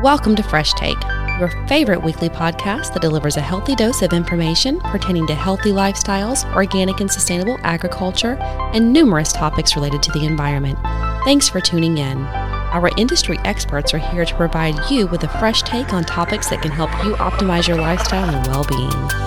Welcome to Fresh Take, your favorite weekly podcast that delivers a healthy dose of information pertaining to healthy lifestyles, organic and sustainable agriculture, and numerous topics related to the environment. Thanks for tuning in. Our industry experts are here to provide you with a fresh take on topics that can help you optimize your lifestyle and well-being.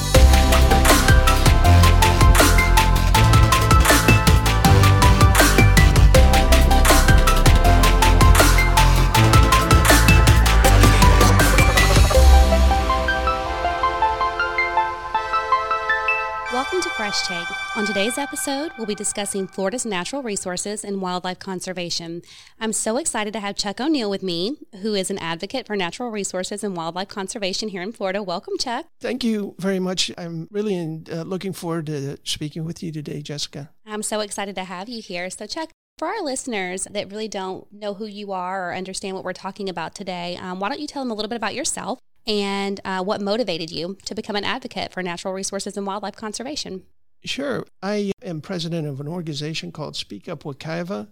Welcome to Fresh Take. On today's episode, we'll be discussing Florida's natural resources and wildlife conservation. I'm so excited to have Chuck O'Neill with me, who is an advocate for natural resources and wildlife conservation here in Florida. Welcome, Chuck. Thank you very much. I'm really looking forward to speaking with you today, Jessica. I'm so excited to have you here. So, Chuck, for our listeners that really don't know who you are or understand what we're talking about today, why don't you tell them a little bit about yourself and what motivated you to become an advocate for natural resources and wildlife conservation? Sure. I am president of an organization called Speak Up Wekiva,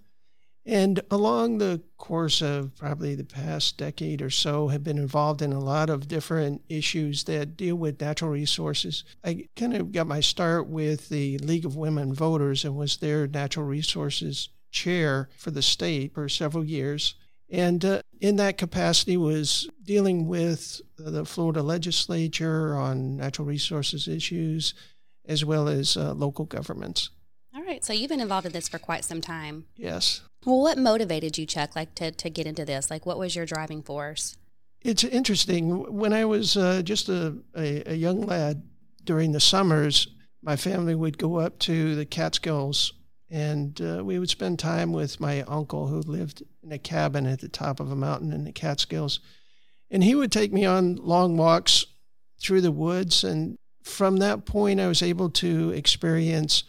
and along the course of probably the past decade or so have been involved in a lot of different issues that deal with natural resources. I kind of got my start with the League of Women Voters and was their natural resources chair for the state for several years. And in that capacity was dealing with the Florida legislature on natural resources issues, as well as local governments. All right. So you've been involved in this for quite some time. Yes. Well, what motivated you, Chuck, to get into this? What was your driving force? It's interesting. When I was just a young lad during the summers, my family would go up to the Catskills, and we would spend time with my uncle who lived in a cabin at the top of a mountain in the Catskills. And he would take me on long walks through the woods. And from that point, I was able to experience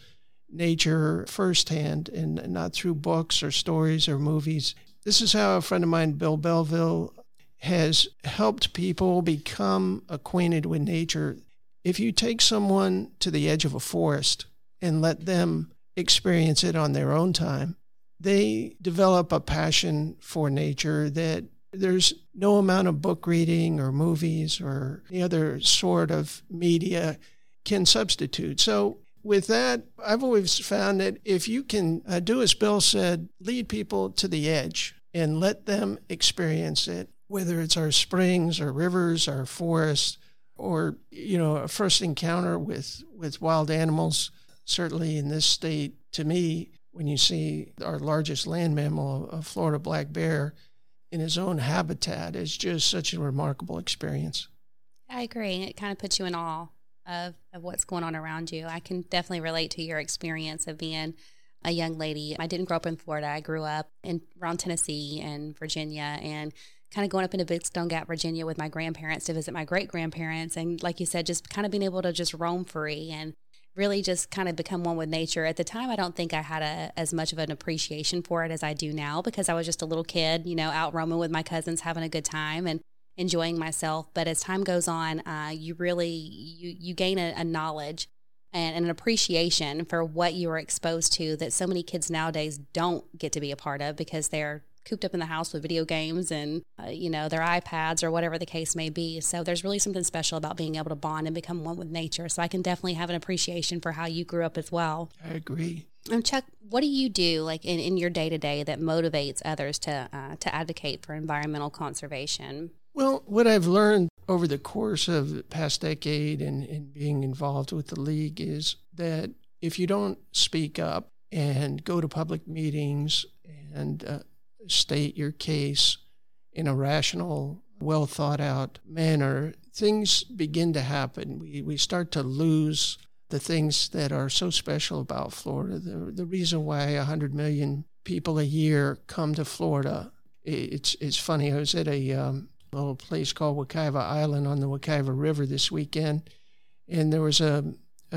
nature firsthand and not through books or stories or movies. This is how a friend of mine, Bill Belleville, has helped people become acquainted with nature. If you take someone to the edge of a forest and let them experience it on their own time, they develop a passion for nature that there's no amount of book reading or movies or any other sort of media can substitute. So with that, I've always found that if you can do as Bill said, lead people to the edge and let them experience it, whether it's our springs or rivers, our forests, or, a first encounter with wild animals. Certainly in this state, to me, when you see our largest land mammal, a Florida black bear, in his own habitat, is just such a remarkable experience. I agree. It kind of puts you in awe of what's going on around you. I can definitely relate to your experience of being a young lady. I didn't grow up in Florida. I grew up around Tennessee and Virginia, and kind of going up into Big Stone Gap, Virginia with my grandparents to visit my great-grandparents. And like you said, just kind of being able to just roam free and really just kind of become one with nature. At the time, I don't think I had as much of an appreciation for it as I do now, because I was just a little kid, out roaming with my cousins, having a good time and enjoying myself. But as time goes on, you really, you gain a knowledge and an appreciation for what you are exposed to that so many kids nowadays don't get to be a part of because they're cooped up in the house with video games and, their iPads or whatever the case may be. So there's really something special about being able to bond and become one with nature. So I can definitely have an appreciation for how you grew up as well. I agree. Chuck, what do you do in your day-to-day that motivates others to advocate for environmental conservation? Well, what I've learned over the course of the past decade and being involved with the League is that if you don't speak up and go to public meetings and state your case in a rational, well thought out manner, things begin to happen. We start to lose the things that are so special about Florida. The reason why 100 million people a year come to Florida. It's funny. I was at a little place called Wekiva Island on the Wekiva River this weekend, and there was a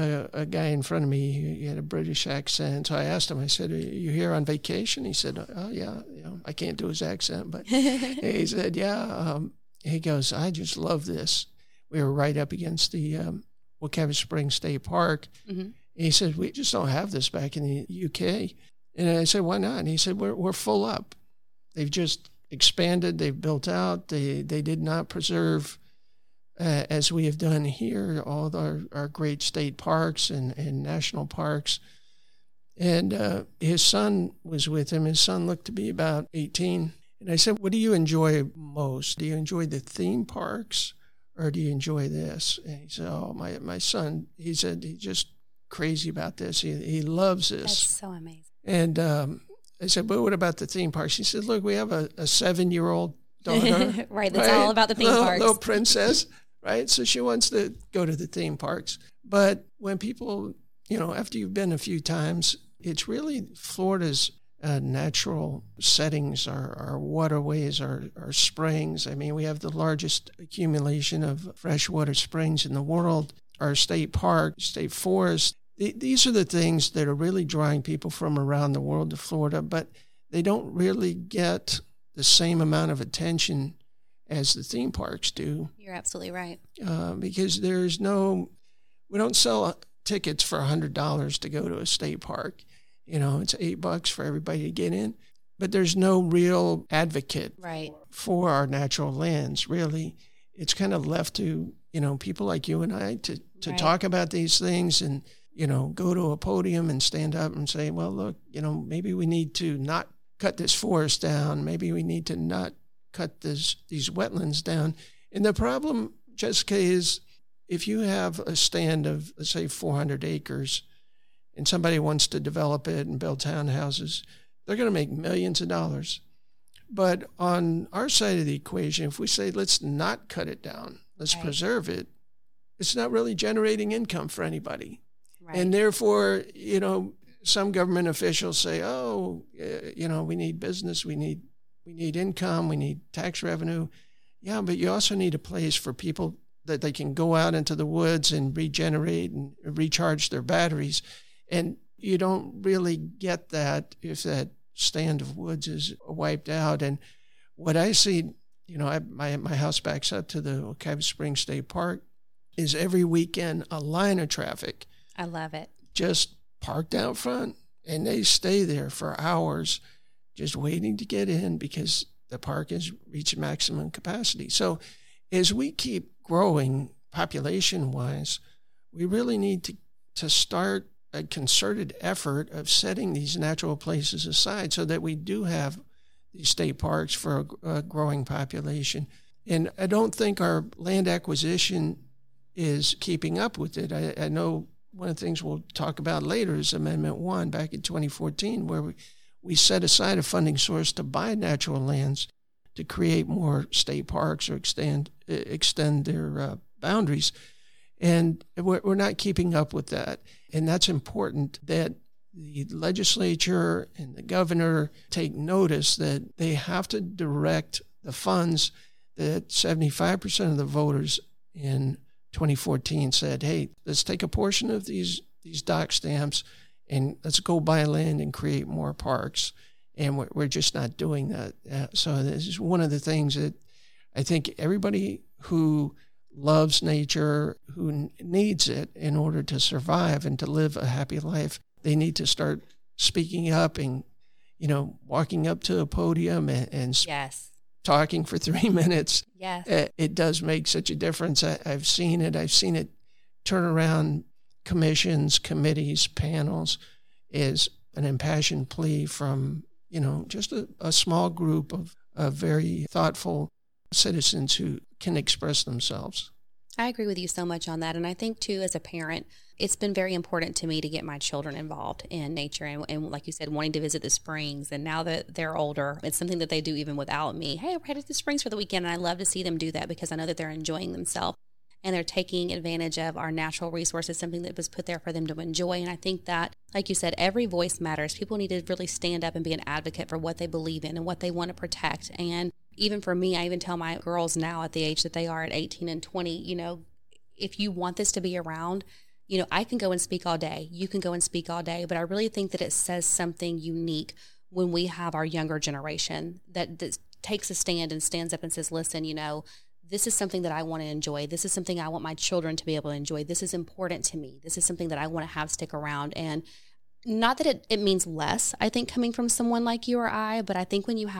guy in front of me. He had a British accent. So I asked him, I said, "Are you here on vacation?" He said, "Oh, yeah. I can't do his accent." But he said, "Yeah." He goes, "I just love this." We were right up against the Wekiva Springs State Park. Mm-hmm. He said, "We just don't have this back in the UK." And I said, "Why not?" And he said, we're full up. They've just expanded, they've built out. They did not preserve, as we have done here, all our great state parks and national parks. And his son was with him. His son looked to be about 18. And I said, what do you enjoy most? Do you enjoy the theme parks or do you enjoy this? And he said, oh, my son, he said, he's just crazy about this. He loves this. That's so amazing. And I said, but what about the theme parks? He said, look, we have a 7-year-old daughter. Right, that's all about the theme parks. Little princess, right? So she wants to go to the theme parks. But when people, after you've been a few times, it's really Florida's natural settings, our waterways, our springs. I mean, we have the largest accumulation of freshwater springs in the world, our state park, state forest. These are the things that are really drawing people from around the world to Florida, but they don't really get the same amount of attention as the theme parks do. You're absolutely right. Because we don't sell tickets for $100 to go to a state park. It's $8 for everybody to get in, but there's no real advocate for our natural lands, really. It's kind of left to, people like you and I to talk about these things and, go to a podium and stand up and say, well, look, maybe we need to not cut this forest down. Maybe we need to not cut these wetlands down. And the problem, Jessica, is if you have a stand of, let's say, 400 acres and somebody wants to develop it and build townhouses, they're going to make millions of dollars. But on our side of the equation, if we say, let's not cut it down, let's preserve it, it's not really generating income for anybody. Right. And therefore, some government officials say, we need business, we need income, we need tax revenue. Yeah, but you also need a place for people that they can go out into the woods and regenerate and recharge their batteries. And you don't really get that if that stand of woods is wiped out. And what I see, my house backs up to the Wekiva Springs State Park, is every weekend a line of traffic. I love it. Just parked out front, and they stay there for hours just waiting to get in because the park has reached maximum capacity. So as we keep growing population-wise, we really need to start a concerted effort of setting these natural places aside so that we do have these state parks for a growing population. And I don't think our land acquisition is keeping up with it. I know one of the things we'll talk about later is Amendment 1 back in 2014, where we set aside a funding source to buy natural lands to create more state parks or extend their boundaries. And we're not keeping up with that. And that's important that the legislature and the governor take notice that they have to direct the funds that 75% of the voters in 2014 said, hey, let's take a portion of these dock stamps and let's go buy land and create more parks. And we're just not doing that. So this is one of the things that I think everybody who loves nature, who needs it in order to survive and to live a happy life, they need to start speaking up and, walking up to a podium and yes. talking for 3 minutes. Yes. It does make such a difference. I've seen it. I've seen it turn around commissions, committees, panels is an impassioned plea from, just a small group of very thoughtful citizens who can express themselves. I agree with you so much on that. And I think, too, as a parent, it's been very important to me to get my children involved in nature. And like you said, wanting to visit the springs. And now that they're older, it's something that they do even without me. Hey, we're headed to the springs for the weekend. And I love to see them do that because I know that they're enjoying themselves. And they're taking advantage of our natural resources, something that was put there for them to enjoy. And I think that, like you said, every voice matters. People need to really stand up and be an advocate for what they believe in and what they want to protect. And even for me, I even tell my girls now at the age that they are at 18 and 20, if you want this to be around, I can go and speak all day. You can go and speak all day. But I really think that it says something unique when we have our younger generation that takes a stand and stands up and says, listen, this is something that I want to enjoy. This is something I want my children to be able to enjoy. This is important to me. This is something that I want to have stick around. And not that it means less, I think, coming from someone like you or I, but I think when you have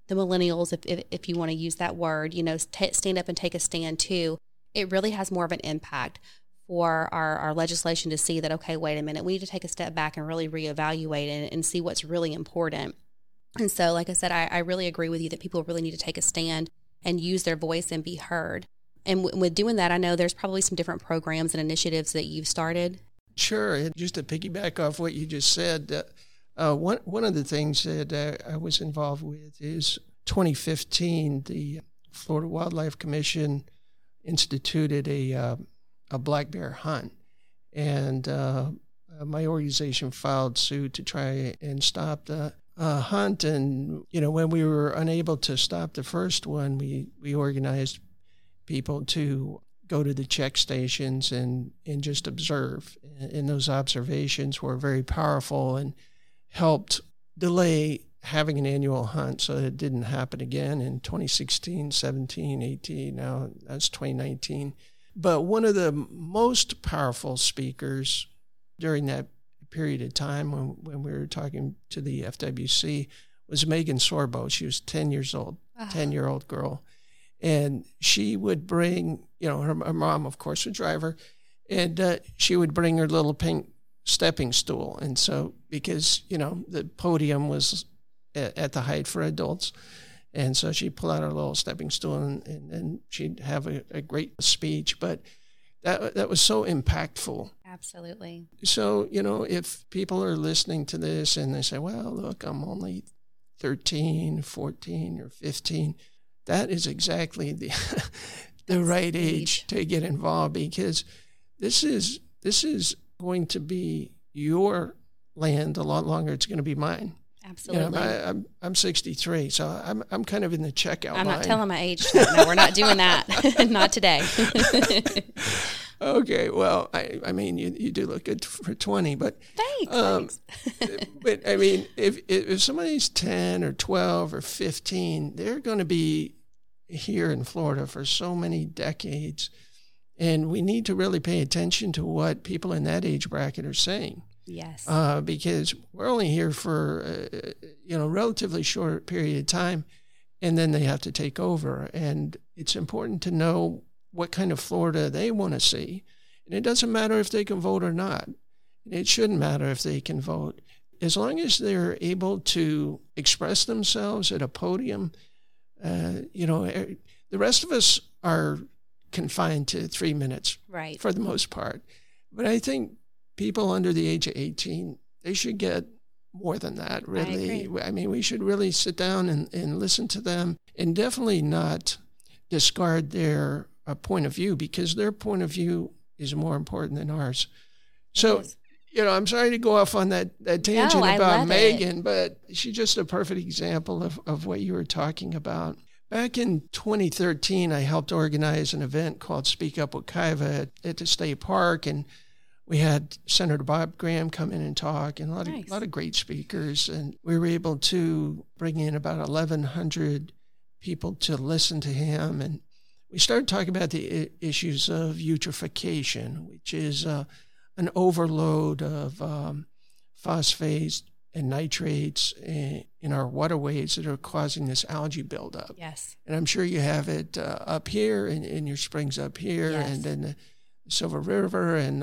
the millennials, if you want to use that word, stand up and take a stand too, it really has more of an impact for our legislation to see that, okay, wait a minute, we need to take a step back and really reevaluate and see what's really important. And so, like I said, I really agree with you that people really need to take a stand and use their voice and be heard. And with doing that, I know there's probably some different programs and initiatives that you've started. Sure. And just to piggyback off what you just said, one of the things that I was involved with is 2015, the Florida Wildlife Commission instituted a black bear hunt. And my organization filed suit to try and stop the hunt. And, when we were unable to stop the first one, we organized people to go to the check stations and just observe. And those observations were very powerful and helped delay having an annual hunt so that it didn't happen again in 2016, 17, 18, now that's 2019. But one of the most powerful speakers during that period of time when we were talking to the FWC was Megan Sorbo. She was 10 years old, 10-year-old girl. And she would bring, her mom, of course, would drive her, and she would bring her little pink stepping stool. And so, because, the podium was at the height for adults, and so she'd pull out her little stepping stool and then she'd have a great speech. But that was so impactful. Absolutely. So, if people are listening to this and they say, well, look, I'm only 13, 14, or 15, that is exactly the right age to get involved, because this is going to be your land a lot longer. It's going to be mine. Absolutely. I'm 63, so I'm kind of in the checkout line. I'm not telling my age. No, we're not doing that. Not today. Okay, well, I mean, you do look good for 20, but thanks. But I mean, if somebody's 10 or 12 or 15, they're going to be here in Florida for so many decades, and we need to really pay attention to what people in that age bracket are saying. Yes. Because we're only here for relatively short period of time, and then they have to take over. And it's important to know what kind of Florida they want to see. And it doesn't matter if they can vote or not. It shouldn't matter if they can vote. As long as they're able to express themselves at a podium, the rest of us are confined to 3 minutes, right, for the most part. But I think people under the age of 18, they should get more than that, really. I mean, we should really sit down and listen to them, and definitely not discard their point of view, because their point of view is more important than ours. So, I'm sorry to go off on that tangent about Megan, but she's just a perfect example of what you were talking about. Back in 2013, I helped organize an event called Speak Up Wekiva at the state park, and we had Senator Bob Graham come in and talk, and a lot of great speakers, and we were able to bring in about 1,100 people to listen to him. And we started talking about the issues of eutrophication, which is an overload of phosphates and nitrates in our waterways that are causing this algae buildup. Yes. And I'm sure you have it up here in your springs up here, yes, and then the Silver River, and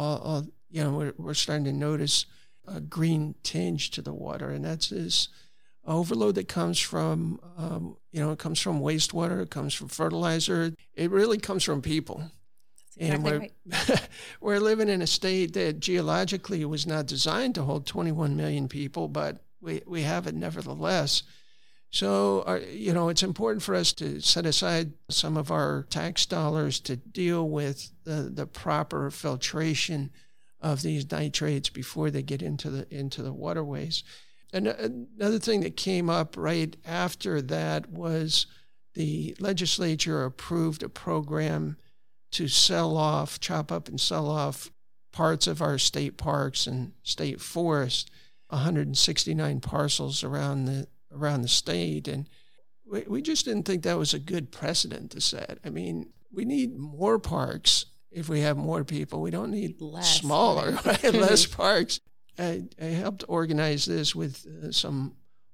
we're starting to notice a green tinge to the water, and that's this overload that comes from, it comes from wastewater, it comes from fertilizer, it really comes from people. Exactly, and we're living in a state that geologically was not designed to hold 21 million people, but we have it nevertheless. So, it's important for us to set aside some of our tax dollars to deal with the proper filtration of these nitrates before they get into the waterways. And another thing that came up right after that was the legislature approved a program to chop up and sell off parts of our state parks and state forests, 169 parcels around the state. And we just didn't think that was a good precedent to set. I mean, we need more parks if we have more people. We don't need smaller, right? Less parks. I helped organize this with some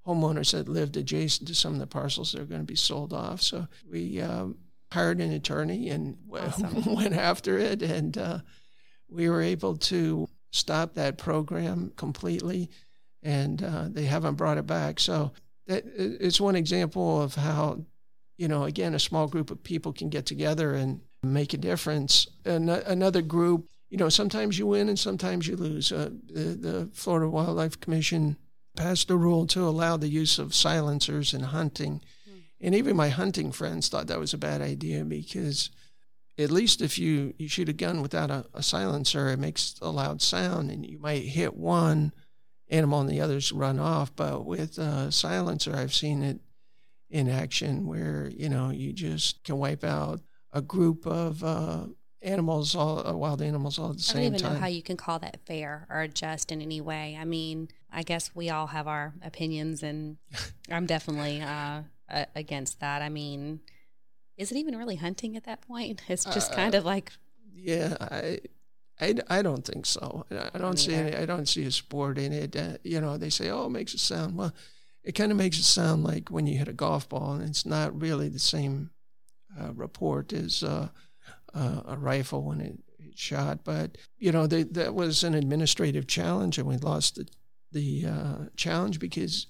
homeowners that lived adjacent to some of the parcels that are going to be sold off. So we hired an attorney and Awesome. went after it, and we were able to stop that program completely, and they haven't brought it back. So that it's one example of how, again, a small group of people can get together and make a difference. And another group, sometimes you win and sometimes you lose. The Florida Wildlife Commission passed a rule to allow the use of silencers in hunting. And even my hunting friends thought that was a bad idea, because at least if you shoot a gun without a silencer, it makes a loud sound and you might hit one animal and the others run off. But with a silencer, I've seen it in action where, you just can wipe out a group of animals, wild animals, all at the same time. I don't even know how you can call that fair or just in any way. I mean, I guess we all have our opinions, and I'm definitely against that. I mean, is it even really hunting at that point? It's just kind of like... Yeah, I don't think so. I don't see a sport in it. They say, oh, it makes a sound. Well, it kind of makes it sound like when you hit a golf ball, and it's not really the same report as a rifle when it shot. But, that was an administrative challenge, and we lost the challenge because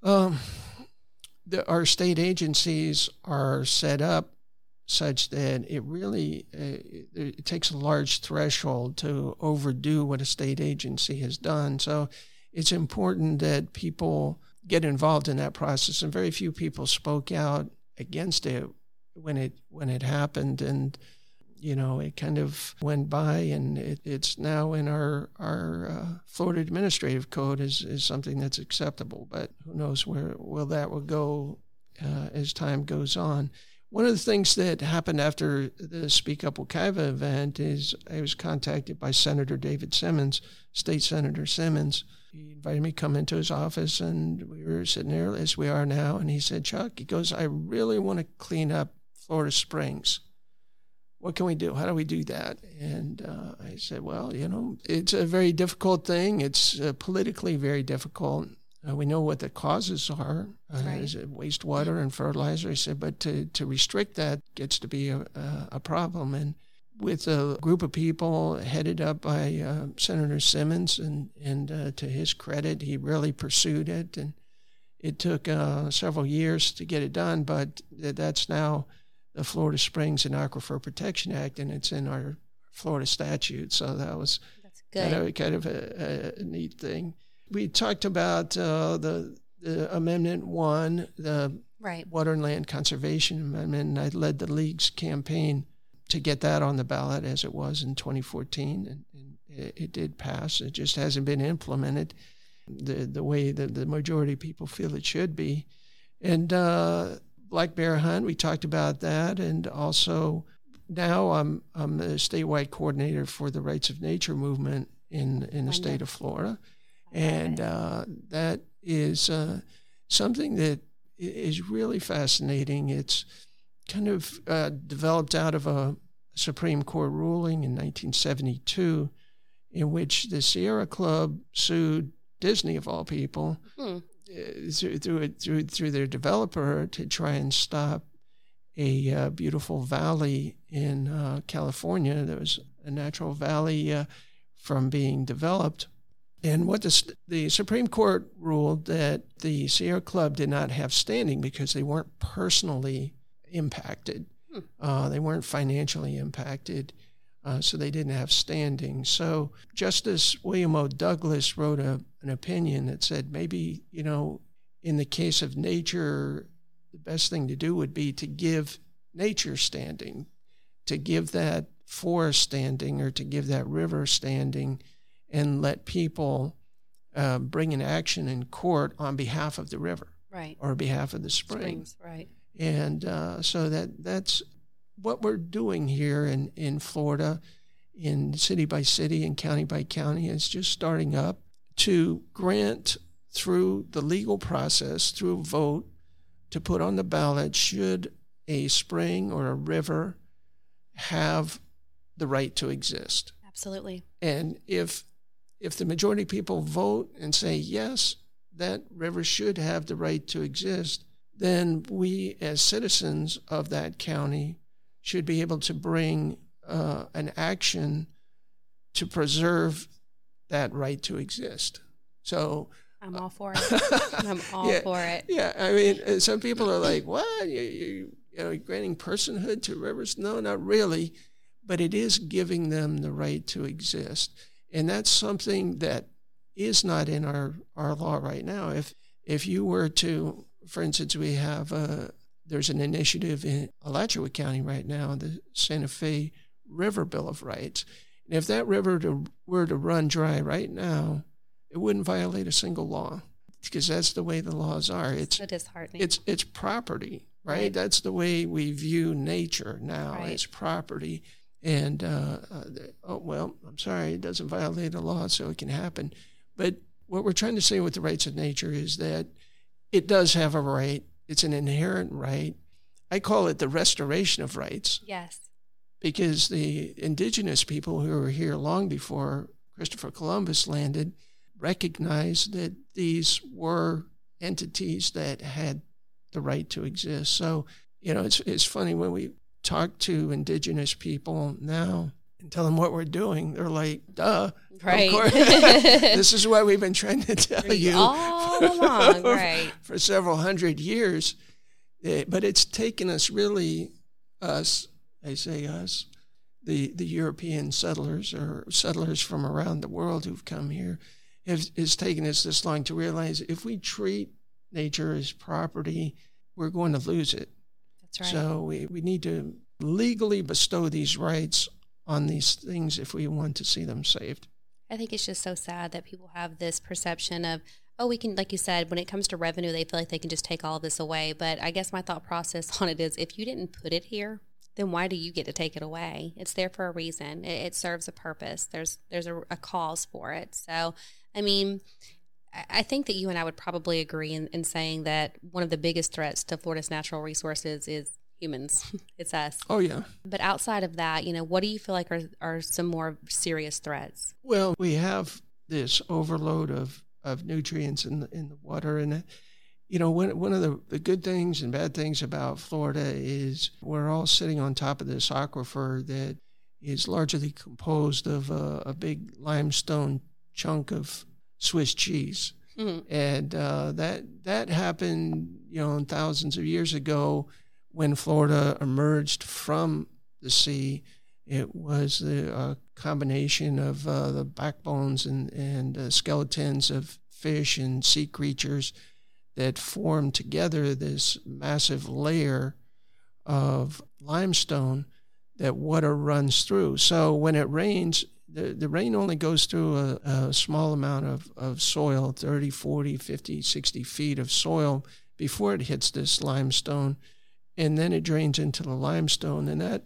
our state agencies are set up such that it really it takes a large threshold to overdo what a state agency has done. So it's important that people get involved in that process, and very few people spoke out against it when it happened, and it kind of went by, and it's now in our Florida Administrative Code is something that's acceptable. But who knows where that will go as time goes on. One of the things that happened after the Speak Up Wekiva event is I was contacted by Senator David Simmons, State Senator Simmons. He invited me to come into his office, and we were sitting there as we are now, and he said, Chuck, he goes, I really want to clean up Florida Springs. What can we do? How do we do that? And I said, well, it's a very difficult thing. It's politically very difficult. We know what the causes are. Right. Is it wastewater and fertilizer? I said, but to restrict that gets to be a problem. And with a group of people headed up by Senator Simmons, and to his credit, he really pursued it. And it took several years to get it done, but that's now the Florida Springs and Aquifer Protection Act, and it's in our Florida statute. So that's good. Kind of a neat thing. We talked about the Amendment 1, the right. Water and Land Conservation Amendment, and I led the League's campaign to get that on the ballot as it was in 2014, and it did pass. It just hasn't been implemented the way that the majority of people feel it should be. And Black Bear Hunt, we talked about that, and also now I'm the statewide coordinator for the Rights of Nature movement in the state of Florida. And that is something that is really fascinating. It's kind of developed out of a Supreme Court ruling in 1972 in which the Sierra Club sued Disney, of all people, through their developer to try and stop a beautiful valley in California. There was a natural valley from being developed. And what the Supreme Court ruled that the Sierra Club did not have standing because they weren't personally impacted. They weren't financially impacted, so they didn't have standing. So Justice William O. Douglas wrote an opinion that said maybe, in the case of nature, the best thing to do would be to give nature standing, to give that forest standing, or to give that river standing, and let people bring an action in court on behalf of the river, right, or behalf of the springs. Right. And so that's what we're doing here in Florida, in city by city and county by county. Is just starting up to grant through the legal process, through a vote, to put on the ballot, should a spring or a river have the right to exist. Absolutely. And if the majority of people vote and say yes, that river should have the right to exist, then we as citizens of that county should be able to bring an action to preserve that right to exist. So I'm all for it. I'm all for it. Yeah, I mean, some people are like, what? You know, granting personhood to rivers? No, not really. But it is giving them the right to exist. And that's something that is not in our law right now. If you were to, for instance, we have there's an initiative in Alachua County right now, the Santa Fe River Bill of Rights. And if that river were to run dry right now, it wouldn't violate a single law, because that's the way the laws are. It's so disheartening. It's property, right? That's the way we view nature now. Right. It's property. And, I'm sorry, it doesn't violate the law, so it can happen. But what we're trying to say with the rights of nature is that it does have a right. It's an inherent right. I call it the restoration of rights. Yes. Because the indigenous people who were here long before Christopher Columbus landed recognized that these were entities that had the right to exist. So, you know, it's funny when we talk to indigenous people now and tell them what we're doing, they're like, duh. Right. Of course. This is what we've been trying to tell you all along, right. for several hundred years. But it's taken us really, us, I say us, the European settlers or settlers from around the world who've come here, it's taken us this long to realize if we treat nature as property, we're going to lose it. That's right. So we need to legally bestow these rights on these things if we want to see them saved. I think it's just so sad that people have this perception of, oh, we can, like you said, when it comes to revenue, they feel like they can just take all of this away. But I guess my thought process on it is, if you didn't put it here, then why do you get to take it away? It's there for a reason. It serves a purpose. There's a cause for it. So, I mean, I think that you and I would probably agree in saying that one of the biggest threats to Florida's natural resources is humans. It's us. Oh, yeah. But outside of that, you know, what do you feel like are some more serious threats? Well, we have this overload of nutrients in the water. And, you know, one of the good things and bad things about Florida is we're all sitting on top of this aquifer that is largely composed of a big limestone chunk of Swiss cheese. Mm-hmm. And that happened, you know, thousands of years ago when Florida emerged from the sea. It was a combination of the backbones and skeletons of fish and sea creatures that formed together this massive layer of limestone that water runs through. So when it rains, the rain only goes through a small amount of soil, 30, 40, 50, 60 feet of soil before it hits this limestone. And then it drains into the limestone, and that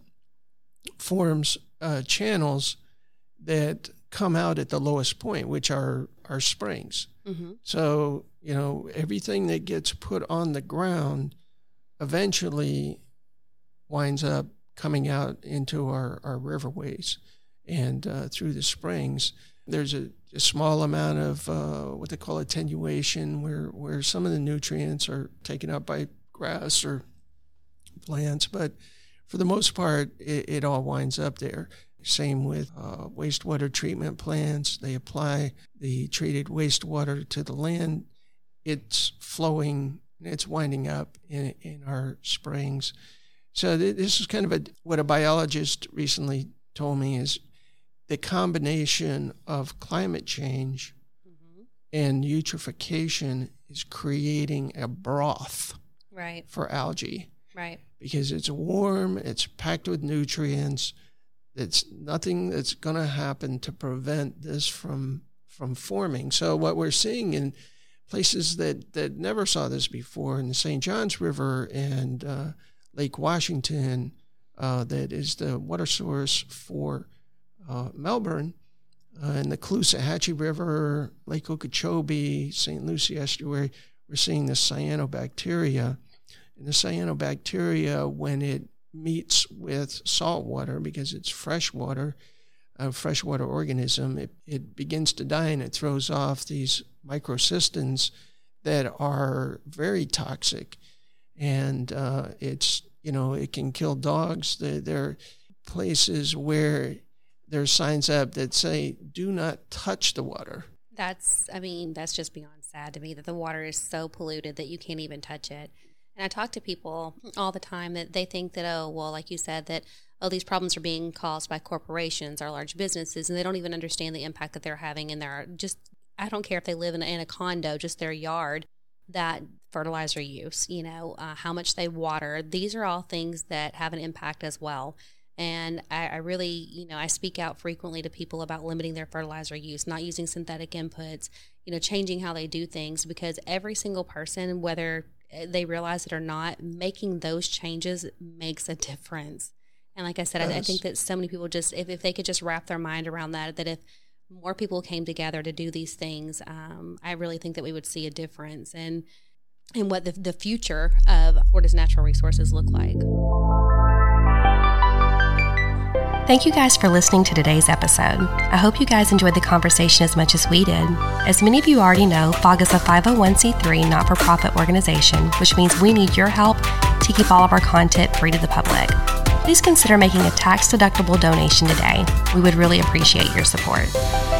forms channels that come out at the lowest point, which are springs. Mm-hmm. So, you know, everything that gets put on the ground eventually winds up coming out into our riverways and through the springs. There's a small amount of what they call attenuation, where some of the nutrients are taken up by grass or plants, but for the most part, it all winds up there. Same with wastewater treatment plants. They apply the treated wastewater to the land. It's flowing, it's winding up in our springs. So this is kind of what a biologist recently told me is the combination of climate change mm-hmm. and eutrophication is creating a broth for algae. Right. Because it's warm, it's packed with nutrients. It's nothing that's going to happen to prevent this from forming. So what we're seeing in places that never saw this before, in the St. Johns River and Lake Washington, that is the water source for Melbourne, and the Caloosahatchee River, Lake Okeechobee, St. Lucie Estuary, we're seeing this cyanobacteria. And the cyanobacteria, when it meets with salt water, because it's freshwater, a freshwater organism, it begins to die, and it throws off these microcystins that are very toxic. And it's, it can kill dogs. There are places where there's signs up that say, do not touch the water. That's just beyond sad to me that the water is so polluted that you can't even touch it. And I talk to people all the time that they think that, like you said, that, these problems are being caused by corporations or large businesses, and they don't even understand the impact that they're having in their, I don't care if they live in a condo, just their yard, that fertilizer use, how much they water. These are all things that have an impact as well. And I really, I speak out frequently to people about limiting their fertilizer use, not using synthetic inputs, changing how they do things, because every single person, whether they realize it or not, making those changes makes a difference. And like I said, I think that so many people just, if they could just wrap their mind around that if more people came together to do these things, I really think that we would see a difference in what the future of Florida's natural resources look like. Thank you guys for listening to today's episode. I hope you guys enjoyed the conversation as much as we did. As many of you already know, FOG is a 501c3 not-for-profit organization, which means we need your help to keep all of our content free to the public. Please consider making a tax-deductible donation today. We would really appreciate your support.